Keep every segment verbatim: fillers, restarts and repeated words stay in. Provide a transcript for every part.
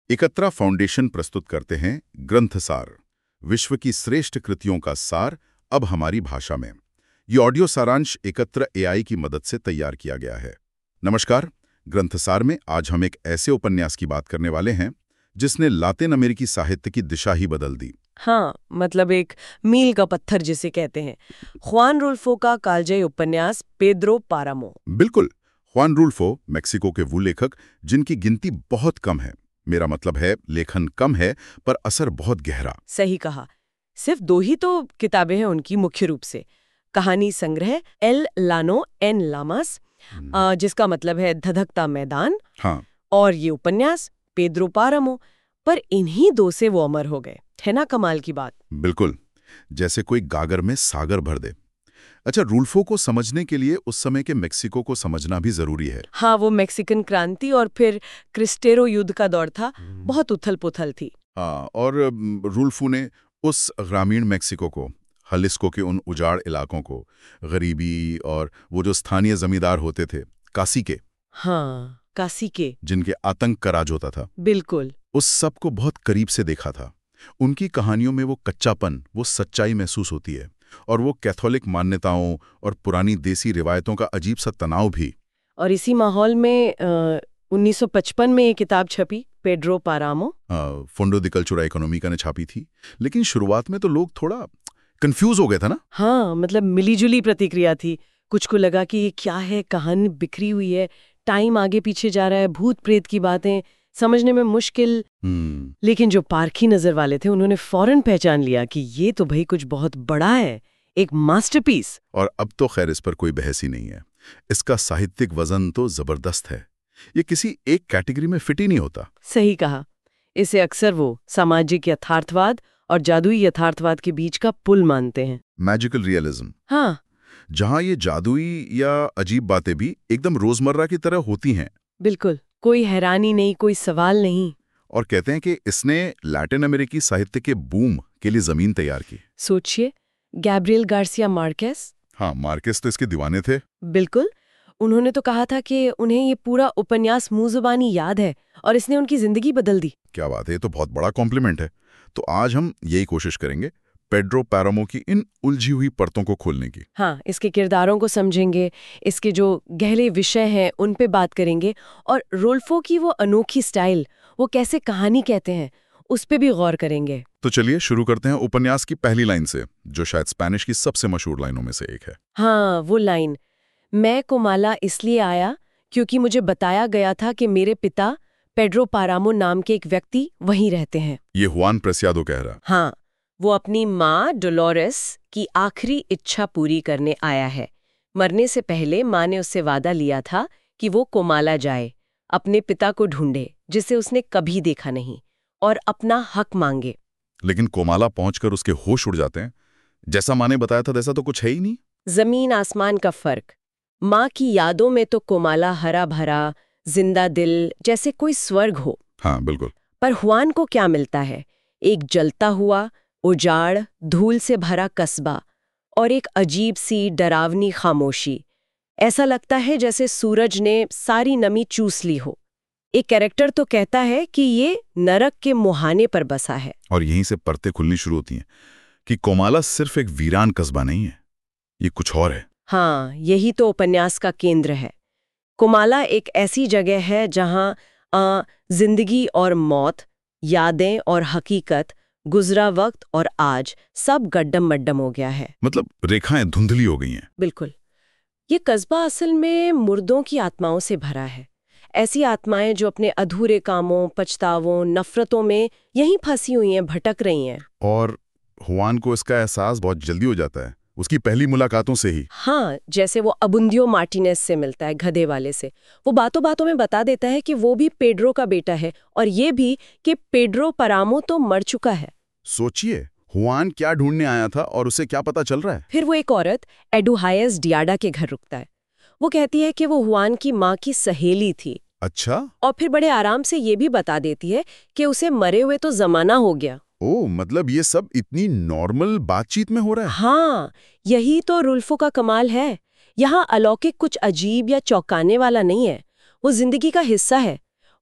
इकत्रा foundation प्रस्तुत करते हैं ग्रंथसार, विश्व की श्रेष्ठ कृतियों का सार अब हमारी भाषा में। ये ऑडियो सारांश एकत्र एआई की मदद से तैयार किया गया है। नमस्कार, ग्रंथसार में आज हम एक ऐसे उपन्यास की बात करने वाले हैं जिसने लातिन अमेरिकी साहित्य की दिशा ही बदल दी। हाँ, मतलब एक मील का पत्थर जिसे कहते हैं। ख्वान रुल्फो का कालजयी उपन्यास पेड्रो पारामो। बिल्कुल, ख्वान रुल्फो मेक्सिको के वो लेखक जिनकी गिनती बहुत कम है। मेरा मतलब है लेखन कम है पर असर बहुत गहरा। सही कहा। सिर्फ दो ही तो किताबें हैं उनकी मुख्य रूप से। कहानी संग्रह एल लानो एन लामास, जिसका मतलब है धधकता मैदान। हाँ। और ये उपन्यास पेड्रो पारामो। पर इन्हीं दो से वो अमर हो गए, है ना कमाल की बात। बिल्कुल, जैसे कोई गागर में सागर भर दे। अच्छा, रुल्फो को समझने के लिए उस समय के मेक्सिको को समझना भी जरूरी है। हाँ, वो मैक्सिकन क्रांति और फिर क्रिस्टेरो युद्ध का दौर था, बहुत उथल पुथल थी। हाँ, और रुल्फो ने उस ग्रामीण मेक्सिको को, हलिस्को के उन उजाड़ इलाकों को, गरीबी और वो जो स्थानीय जमींदार होते थे, कासी के, हाँ, कासी के, जिनके आतंक का राज होता था, बिल्कुल, उस सब को बहुत करीब से देखा था। उनकी कहानियों में वो कच्चापन, वो सच्चाई महसूस होती है, और वो कैथोलिक मान्यताओं और पुरानी देसी रिवायतों का अजीब सा तनाव भी। और इसी माहौल में उन्नीस सौ पचपन में ये किताब छपी, पेड्रो पारामो। फोंडो द कल्चरा इकोनॉमिका ने छापी थी। लेकिन शुरुआत में तो लोग थोड़ा कंफ्यूज हो गए थे ना। हाँ, मतलब मिलीजुली प्रतिक्रिया थी। कुछ को लगा कि ये क्या है, कहानी बिखरी हुई है, टाइम आगे पीछे जा रहा है, भूत प्रेत की बातें, समझने में मुश्किल। hmm. लेकिन जो पारखी नजर वाले थे उन्होंने फौरन पहचान लिया कि ये तो भाई कुछ बहुत बड़ा है, एक मास्टरपीस। और अब तो खैर इस पर कोई बहस ही नहीं है। इसका साहित्यिक वजन तो जबरदस्त है। ये किसी एक कैटेगरी में फिट ही नहीं होता। सही कहा। इसे अक्सर वो सामाजिक यथार्थवाद और जादुई यथार्थवाद के बीच का पुल मानते हैं। Magical realism. हाँ, जहां ये जादुई या अजीब बातें भी एकदम रोजमर्रा की तरह होती हैं। बिल्कुल, कोई हैरानी नहीं, कोई सवाल नहीं। और कहते हैं कि इसने लैटिन अमेरिकी साहित्य के बूम के लिए जमीन तैयार की। सोचिए, गैब्रियल गार्सिया मार्केस। हाँ, मार्केस तो इसके दीवाने थे। बिल्कुल, उन्होंने तो कहा था कि उन्हें ये पूरा उपन्यास मुंह ज़ुबानी याद है और इसने उनकी जिंदगी बदल दी। क्या बात है, ये तो बहुत बड़ा कॉम्प्लीमेंट है। तो आज हम यही कोशिश करेंगे पेड्रो पारामो की इन उलझी हुई परतों को खोलने की। हाँ, इसके किरदारों को समझेंगे, इसके जो गहरे विषय हैं उन पे बात करेंगे, और रुल्फो की वो अनोखी स्टाइल, वो कैसे कहानी कहते हैं, उस पे भी गौर करेंगे। तो चलिए शुरू करते हैं उपन्यास की पहली लाइन से, जो शायद स्पेनिश की सबसे मशहूर लाइनों में से एक है। हाँ, वो लाइन, मैं कोमाला इसलिए आया क्योंकि मुझे बताया गया था कि मेरे पिता पेड्रो पारामो नाम के एक व्यक्ति वहीं रहते हैं। ये हुआन प्रेसियादो कह रहा। हाँ, वो अपनी माँ डोलोरेस की आखिरी इच्छा पूरी करने आया है। मरने से पहले माँ ने उससे वादा लिया था कि वो कोमाला जाए, अपने पिता को ढूंढे जिसे उसने कभी देखा नहीं, और अपना हक मांगे। लेकिन कोमाला पहुंचकर उसके होश उड़ जाते हैं। जैसा माँ ने बताया था वैसा तो कुछ है ही नहीं। जमीन आसमान का फर्क। माँ की यादों में तो कोमाला हरा भरा, जिंदा दिल, जैसे कोई स्वर्ग हो। हाँ, बिल्कुल। पर हुआन को क्या मिलता है? एक जलता हुआ, उजाड़, धूल से भरा कस्बा, और एक अजीब सी डरावनी खामोशी। ऐसा लगता है जैसे सूरज ने सारी नमी चूस ली हो। एक कैरेक्टर तो कहता है कि ये नरक के मुहाने पर बसा है। और यहीं से परतें खुलनी शुरू होती हैं कि कोमाला सिर्फ एक वीरान कस्बा नहीं है, ये कुछ और है। हाँ, यही तो उपन्यास का केंद्र है। कोमाला एक ऐसी जगह है जहां आ, जिंदगी और मौत, यादें और हकीकत, गुजरा वक्त और आज, सब गड्डम मड्डम हो गया है। मतलब रेखाएं धुंधली हो गई हैं। बिल्कुल। ये कस्बा असल में मुर्दों की आत्माओं से भरा है। ऐसी आत्माएं जो अपने अधूरे कामों, पछतावों, नफरतों में यहीं फंसी हुई हैं, भटक रही हैं। और हुआन को इसका एहसास बहुत जल्दी हो जाता है, उसकी पहली मुलाकातों से ही। हाँ, जैसे वो अबुंदियो मार्टिनेज से मिलता है, गधे वाले से। वो बातों बातों में बता देता है कि वो भी पेड्रो का बेटा है, और ये भी कि पेड्रो पारामो तो मर चुका है। सोचिए, हुआन क्या ढूंढने आया था और उसे क्या पता चल रहा है। फिर वो एक औरत एडुहायस डियाडा के घर रुकता है। वो कहती है कि वो हुआन की माँ की सहेली थी। अच्छा। और फिर बड़े आराम से ये भी बता देती है कि उसे मरे हुए तो जमाना हो गया। ओह, मतलब ये सब इतनी नॉर्मल बातचीत में हो रहा है। हाँ, यही तो रुल्फो का कमाल है। यहाँ अलौकिक कुछ अजीब या चौंकाने वाला नहीं है, वो जिंदगी का हिस्सा है।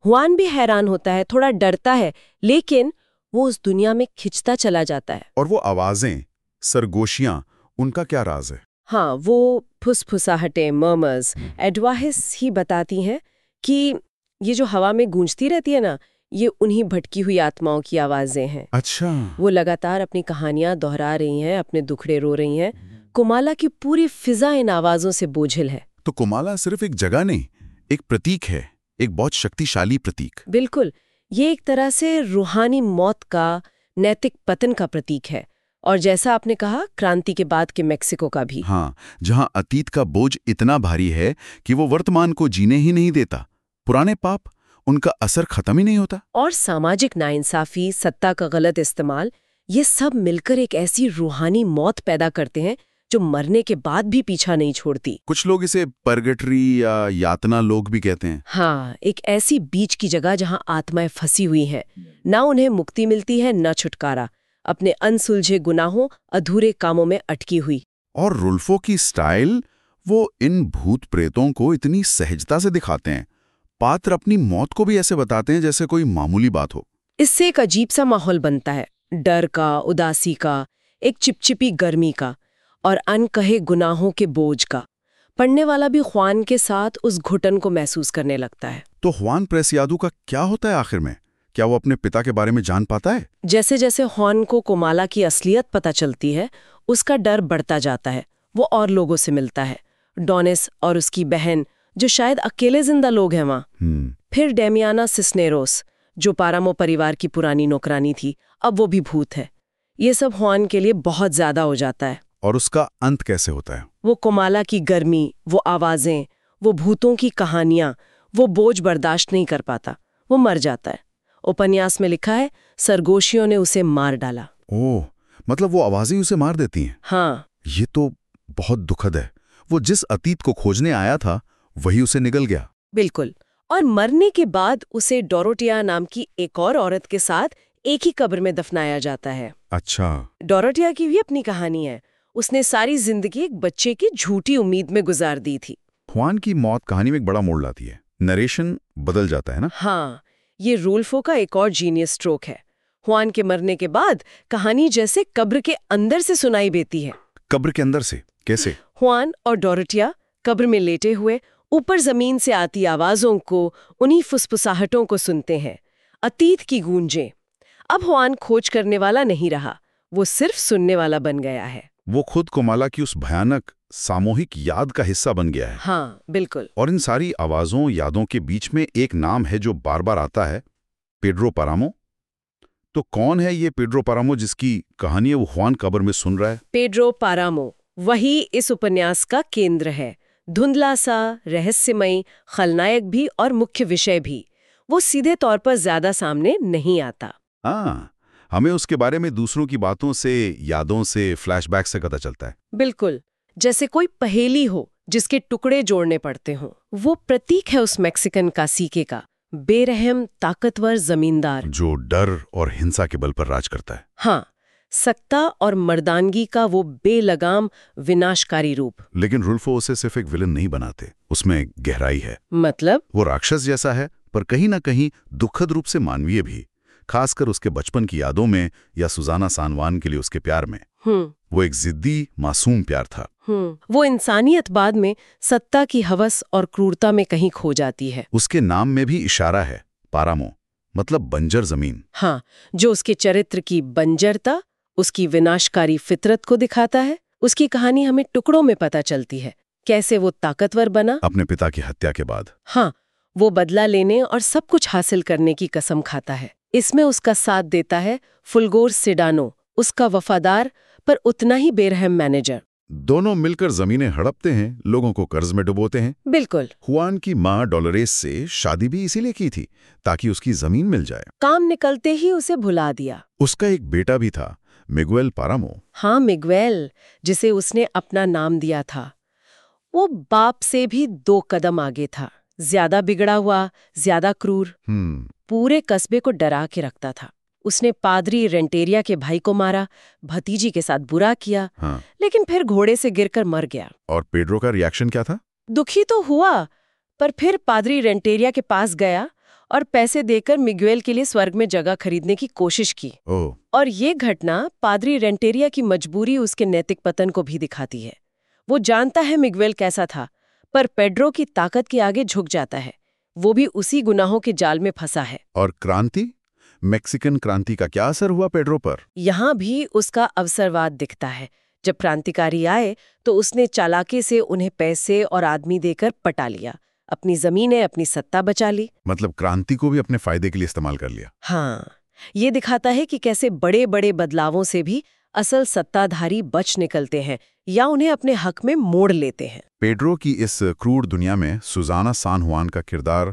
हुआन भी हैरान होता है, थोड़ा डरता है, लेकिन वो उस दुनिया में खिंचता चला जाता है। और वो आवाजें, सरगोशियां, उनका क्या राज है? हाँ, वो फुसफुसाहटें, मर्मर्स, एडवाहिस ही बताती हैं कि ये जो हवा में गूंजती रहती है ना, ये उन्हीं भटकी हुई आत्माओं की आवाजें हैं। अच्छा। वो लगातार अपनी कहानियां दोहरा रही हैं, अपने दुखड़े रो रही हैं। कुमाला की पूरी फिजा इन आवाजों से बोझिल है। तो कुमाला सिर्फ एक जगह नहीं, एक प्रतीक है, एक बहुत शक्तिशाली प्रतीक। बिल्कुल, ये एक तरह से रूहानी मौत का, नैतिक पतन का प्रतीक है। और जैसा आपने कहा, क्रांति के बाद के मेक्सिको का भी। हाँ, जहां अतीत का बोझ इतना भारी है कि वो वर्तमान को जीने ही नहीं देता। पुराने पाप, उनका असर खत्म ही नहीं होता। और सामाजिक नाइंसाफी, सत्ता का गलत इस्तेमाल, ये सब मिलकर एक ऐसी रूहानी मौत पैदा करते हैं जो मरने के बाद भी पीछा नहीं छोड़ती। कुछ लोग इसे परगटरी या यातना लोक भी कहते हैं। हाँ, एक ऐसी बीच की जगह जहां आत्माएं फंसी हुई हैं, ना उन्हें मुक्ति मिलती है, ना छुटकारा, अपने अनसुलझे गुनाहों, अधूरे कामों में अटकी हुई। और रुल्फो की स्टाइल, वो इन भूत प्रेतों को इतनी सहजता से दिखाते हैं। पात्र अपनी मौत को भी ऐसे बताते हैं जैसे कोई मामूली बात हो। इससे एक अजीब सा माहौल बनता है, डर का, उदासी का, एक चिपचिपी गर्मी का, और अनकहे गुनाहों के बोझ का। पढ़ने वाला भी ख्वान के साथ उस घुटन को महसूस करने लगता है। तो ख्वान प्रेसियादो का क्या होता है आखिर में? क्या वो अपने पिता के बारे में जान पाता है? जैसे जैसे ख्वान को कुमाला की असलियत पता चलती है, उसका डर बढ़ता जाता है। वो और लोगों से मिलता है, डोनिस और उसकी बहन, जो शायद अकेले जिंदा लोग हैं वहां। फिर डेमियाना सिस्नेरोस, जो पारामो परिवार की पुरानी नौकरानी थी, अब वो भी भूत है। ये सब ख्वान के लिए बहुत ज्यादा हो जाता है। और उसका अंत कैसे होता है? वो कुमाला की गर्मी, वो आवाजें, वो भूतों की कहानियां, वो बोझ बर्दाश्त नहीं कर पाता, वो मर जाता है। उपन्यास में लिखा है, सरगोशियों ने उसे मार डाला। ओह, मतलब वो आवाजें उसे मार देती हैं? हाँ। ये तो बहुत दुखद है। वो जिस अतीत को खोजने आया था, वही उसे निगल गया। बिल्कुल। और मरने के बाद उसे डोरोटिया नाम की एक और औरत के साथ एक ही कब्र में दफनाया जाता है। अच्छा। डोरोटिया की भी अपनी कहानी है। उसने सारी जिंदगी एक बच्चे की झूठी उम्मीद में गुजार दी थी। ख्वान की मौत कहानी में एक बड़ा मोड़ लाती है। नरेशन बदल जाता है ना? हाँ, ये रुल्फो का एक और जीनियस स्ट्रोक है। ख्वान के मरने के बाद कहानी जैसे कब्र के अंदर से सुनाई देती है। कब्र के अंदर से कैसे? ख्वान और डोरोटिया कब्र में लेटे हुए ऊपर जमीन से आती आवाजों को, उन्हीं फुसफुसाहटों को सुनते हैं, अतीत की गूंजें। अब ख्वान खोज करने वाला नहीं रहा, वो सिर्फ सुनने वाला बन गया है। वो खुद कुमाला की उस भयानक सामूहिक याद का हिस्सा बन गया है। हाँ, बिल्कुल। और इन सारी आवाजों, यादों के बीच में एक नाम है जो बार बार आता है, पेड्रो पारामो। तो कौन है ये पेड्रो पारामो जिसकी कहानी वो ख्वान कब्र में सुन रहा है? पेड्रो पारामो वही इस उपन्यास का केंद्र है। धुंधला सा, रहस्यमयी, खलनायक भी और मुख्य विषय भी। वो सीधे तौर पर ज्यादा सामने नहीं आता। हाँ, हमें उसके बारे में दूसरों की बातों से, यादों से, फ्लैशबैक से पता चलता है। बिल्कुल, जैसे कोई पहेली हो जिसके टुकड़े जोड़ने पड़ते हों। वो प्रतीक है उस मैक्सिकन कासीके का, बेरहम, ताकतवर जमींदार, जो डर और हिंसा के बल पर राज करता है। हाँ, सत्ता और मर्दानगी का वो बेलगाम विनाशकारी रूप। लेकिन रुल्फो उसे सिर्फ एक विलन नहीं बनाते, उसमें गहराई है। मतलब? वो राक्षस जैसा है, पर कहीं ना कहीं दुखद रूप से मानवीय भी, खासकर उसके बचपन की यादों में या सुजाना सानवान के लिए उसके प्यार में। हम्म वो एक जिद्दी, मासूम प्यार था। हम्म वो इंसानियत बाद में सत्ता की हवस और क्रूरता में कहीं खो जाती है। उसके नाम में भी इशारा है, पारामो मतलब बंजर जमीन। हाँ, जो उसके चरित्र की बंजरता, उसकी विनाशकारी फितरत को दिखाता है। उसकी कहानी हमें टुकड़ों में पता चलती है, कैसे वो ताकतवर बना अपने पिता की हत्या के बाद। हाँ, वो बदला लेने और सब कुछ हासिल करने की कसम खाता है। इसमें उसका साथ देता है फुलगोर सिडानो, उसका वफादार पर उतना ही बेरहम मैनेजर। दोनों मिलकर जमीनें हड़पते हैं, लोगों को कर्ज में डुबोते हैं। बिल्कुल। हुआन की माँ डॉलरेस से शादी भी इसीलिए की थी, ताकि उसकी जमीन मिल जाए। काम निकलते ही उसे भुला दिया। उसका एक बेटा भी था, मिगुएल पारामो। हाँ, मिगुएल, जिसे उसने अपना नाम दिया था। वो बाप से भी दो कदम आगे था, ज्यादा बिगड़ा हुआ, ज्यादा क्रूर। हम्म पूरे कस्बे को डरा के रखता था। उसने पादरी रेंटेरिया के भाई को मारा, भतीजी के साथ बुरा किया। हाँ। लेकिन फिर घोड़े से गिरकर मर गया। और पेड्रो का रिएक्शन क्या था? दुखी तो हुआ, पर फिर पादरी रेंटेरिया के पास गया और पैसे देकर मिगुएल के लिए स्वर्ग में जगह खरीदने की कोशिश की। ओह, और ये घटना पादरी रेंटेरिया की मजबूरी उसके नैतिक पतन को भी दिखाती है। वो जानता है मिगुएल कैसा था, पर पेड्रो की ताकत के आगे झुक जाता है। वो भी उसी गुनाहों के जाल में फंसा है। और क्रांति, मैक्सिकन क्रांति का क्या असर हुआ पेड्रो पर? यहाँ भी उसका अवसरवाद दिखता है। जब क्रांतिकारी आए तो उसने चालाकी से उन्हें पैसे और आदमी देकर पटा लिया, अपनी जमीनें, अपनी सत्ता बचा ली। मतलब क्रांति को भी अपने फायदे के लिए इस्तेमाल कर लिया। हाँ, ये दिखाता है कि कैसे बड़े बड़े बदलावों से भी असल सत्ताधारी बच निकलते हैं या उन्हें अपने हक में मोड़ लेते हैं। पेड्रो की इस क्रूर दुनिया में सुजाना सान हुआन का किरदार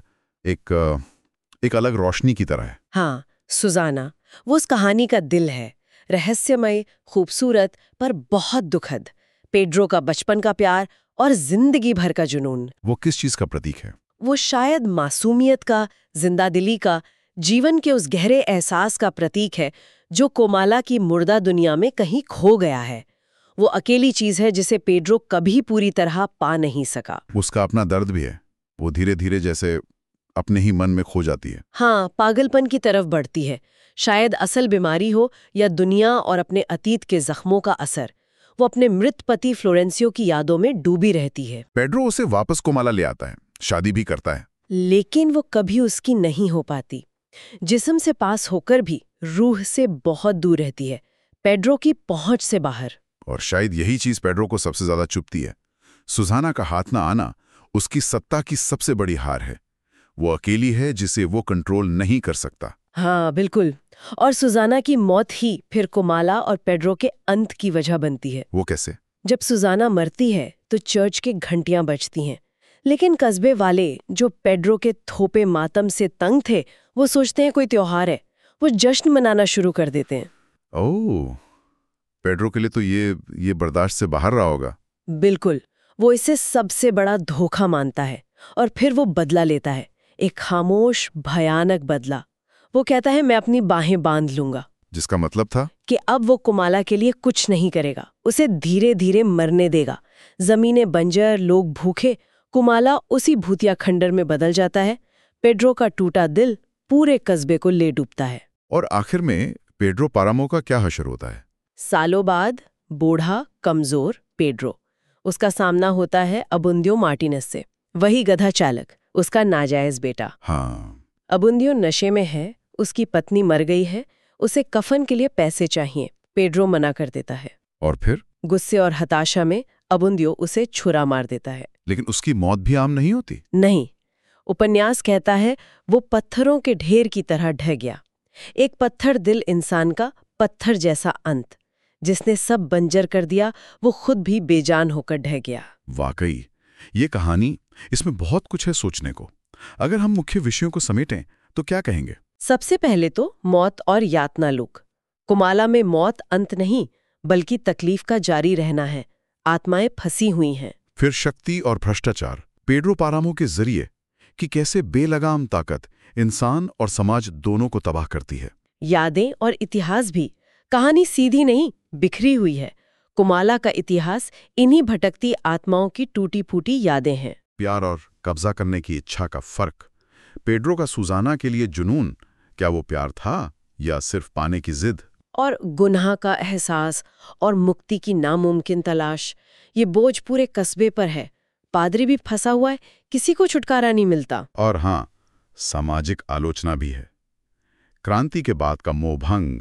एक एक अलग रोशनी की तरह है। हाँ, सुजाना वो उस कहानी का दिल है, रहस्यमय, खूबसूरत पर बहुत दुखद। पेड्रो का बचपन का प्यार और जिंदगी भर का जुनून। वो किस चीज का प्रतीक है? वो शायद मासूमियत का, जिंदादिली का, जीवन के उस गहरे एहसास का प्रतीक है जो कोमाला की मुर्दा दुनिया में कहीं खो गया है। वो अकेली चीज है जिसे पेड्रो कभी पूरी तरह पा नहीं सका। उसका अपना दर्द भी है। वो धीरे धीरे जैसे अपने ही मन में खो जाती है। हाँ, पागलपन की तरफ बढ़ती है। शायद असल बीमारी हो या दुनिया और अपने अतीत के जख्मों का असर। वो अपने मृत पति फ्लोरेंसियो की यादों में डूबी रहती है। पेड्रो उसे वापस कोमाला ले आता है, शादी भी करता है, लेकिन वो कभी उसकी नहीं हो पाती। जिस्म से पास होकर भी रूह से बहुत दूर रहती है, पेड्रो की पहुंच से बाहर। और शायद यही चीज पेड्रो को सबसे ज्यादा चुभती है। सुजाना का हाथ ना आना उसकी सत्ता की सबसे बड़ी हार है। वो अकेली है जिसे वो कंट्रोल नहीं कर सकता। हाँ, बिल्कुल। और सुजाना की मौत ही फिर कोमाला और पेड्रो के अंत की वजह बनती है। वो कैसे? जब सुजाना मरती है तो चर्च की घंटियां बजती हैं, लेकिन कस्बे वाले जो पेड्रो के थोपे मातम से तंग थे, वो सोचते हैं कोई त्योहार है। वो जश्न मनाना शुरू कर देते हैं। ओह, पेड्रो के लिए तो ये ये बर्दाश्त से बाहर रहा होगा। बिल्कुल, वो इसे सबसे बड़ा धोखा मानता है और फिर वो बदला लेता है, एक खामोश भयानक बदला। वो कहता है मैं अपनी बाहें बांध लूंगा, जिसका मतलब था कि अब वो कोमाला के लिए कुछ नहीं करेगा, उसे धीरे धीरे मरने देगा। जमीनें बंजर, लोग भूखे, कोमाला उसी भूतिया खंडर में बदल जाता है। पेड्रो का टूटा दिल पूरे कस्बे को ले डूबता है। और आखिर में पेड्रो पारामो का क्या हशर होता है? सालों बाद बूढ़ा कमजोर पेड्रो, उसका सामना होता है अबुंदियो मार्टिनेस से, वही गधा चालक, उसका नाजायज बेटा। हाँ, अबुंदियो नशे में है, उसकी पत्नी मर गई है, उसे कफन के लिए पैसे चाहिए। पेड्रो मना कर देता है और फिर गुस्से और हताशा में अबुंदियो उसे छुरा मार देता है। लेकिन उसकी मौत भी आम नहीं होती। नहीं, उपन्यास कहता है वो पत्थरों के ढेर की तरह ढह गया, एक पत्थर दिल इंसान का पत्थर जैसा अंत, जिसने सब बंजर कर दिया। वो खुद भी बेजान होकर ढह गया। वाकई ये कहानी, इसमें बहुत कुछ है सोचने को। अगर हम मुख्य विषयों को समेटें तो क्या कहेंगे? सबसे पहले तो मौत और यातना लोक। कोमाला में मौत अंत नहीं, बल्कि तकलीफ का जारी रहना है। आत्माएं फंसी हुई हैं। फिर शक्ति और भ्रष्टाचार, पेड्रो पारामो के जरिए कि कैसे बेलगाम ताकत इंसान और समाज दोनों को तबाह करती है। यादें और इतिहास भी, कहानी सीधी नहीं, बिखरी हुई है। कोमाला का इतिहास इन्हीं भटकती आत्माओं की टूटी फूटी यादें हैं। प्यार और कब्जा करने की इच्छा का फर्क, पेड्रो का सुजाना के लिए जुनून, क्या वो प्यार था या सिर्फ पाने की जिद? और गुनाह का एहसास और मुक्ति की नामुमकिन तलाश, ये बोझ पूरे कस्बे पर है। पादरी भी फंसा हुआ है, किसी को छुटकारा नहीं मिलता। और हाँ, सामाजिक आलोचना भी है। क्रांति के बाद का मोहभंग,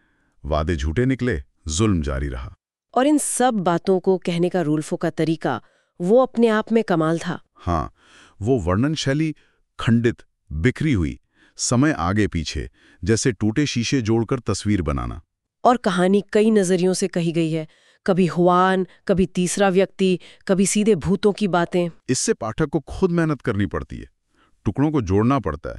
वादे झूठे निकले, जुल्म जारी रहा। और इन सब बातों को कहने का रूल्फो का तरीका, वो अपने आप में कमाल था। हाँ, वो वर्णन शैली खंडित, बिखरी हुई, समय आगे पीछे, जैसे टूटे शीशे जोड़कर तस्वीर बनाना। और कहानी कई नजरियों से कही गई है, कभी हुआन, कभी तीसरा व्यक्ति, कभी सीधे भूतों की बातें। इससे पाठक को खुद मेहनत करनी पड़ती है, टुकड़ों को जोड़ना पड़ता है।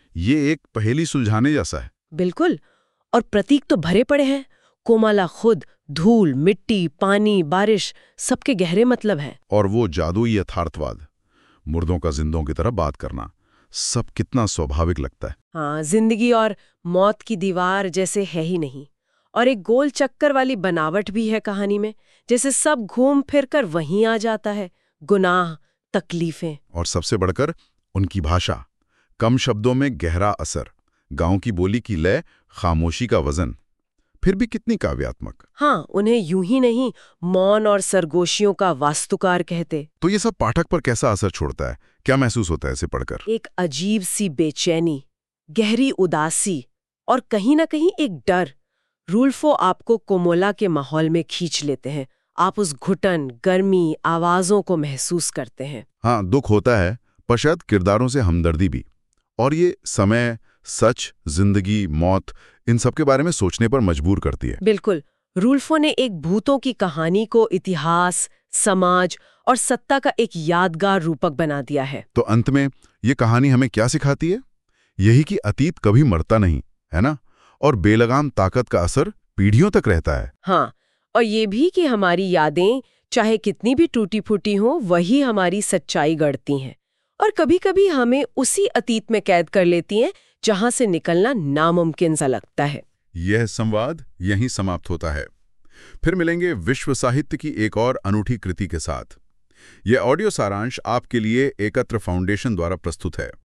ये एक पहेली सुलझाने जैसा है। बिल्कुल। और प्रतीक तो भरे पड़े हैं। कोमाला खुद, धूल, मिट्टी, पानी, बारिश, सबके गहरे मतलब हैं। और वो जादुई यथार्थवाद, मुर्दों का जिंदों की तरह बात करना, सब कितना स्वाभाविक लगता है। हाँ, जिंदगी और मौत की दीवार जैसे है ही नहीं। और एक गोल चक्कर वाली बनावट भी है कहानी में, जैसे सब घूम फिर कर वहीं आ जाता है। गुनाह, तकलीफें, और सबसे बढ़कर उनकी भाषा, कम शब्दों में गहरा असर, गांव की बोली की लय, खामोशी का वजन, फिर भी कितनी काव्यात्मक। हाँ, उन्हें यूं ही नहीं मौन और सरगोशियों का वास्तुकार कहते। तो ये सब पाठक पर कैसा असर छोड़ता है? क्या महसूस होता है इसे पढ़कर? एक अजीब सी बेचैनी, गहरी उदासी और कहीं ना कहीं एक डर। रूल्फो आपको कोमोला के माहौल में खींच लेते हैं। आप उस घुटन, गर्मी, आवाजों को महसूस करते हैं। हाँ, दुख होता है, पर शायद किरदारों से हमदर्दी भी। और ये समय, सच, जिंदगी, मौत, इन सब के बारे में सोचने पर मजबूर करती है। बिल्कुल। रूल्फो ने एक भूतों की कहानी को इतिहास, समाज और सत्ता का एक यादगार रूपक बना दिया है। तो अंत में ये कहानी हमें क्या सिखाती है? यही कि अतीत कभी मरता नहीं, है ना? और बेलगाम ताकत का असर पीढ़ियों तक रहता है। हाँ, और ये भी कि हमारी यादें चाहे कितनी भी टूटी फूटी हों, वही हमारी सच्चाई गढ़ती हैं। और कभी-कभी हमें उसी अतीत में कैद कर लेती हैं जहां से निकलना नामुमकिन सा लगता है। यह संवाद यहीं समाप्त होता है। फिर मिलेंगे विश्व साहित्य की एक और अनूठी कृति के साथ। यह ऑडियो सारांश आपके लिए एकत्र फाउंडेशन द्वारा प्रस्तुत है।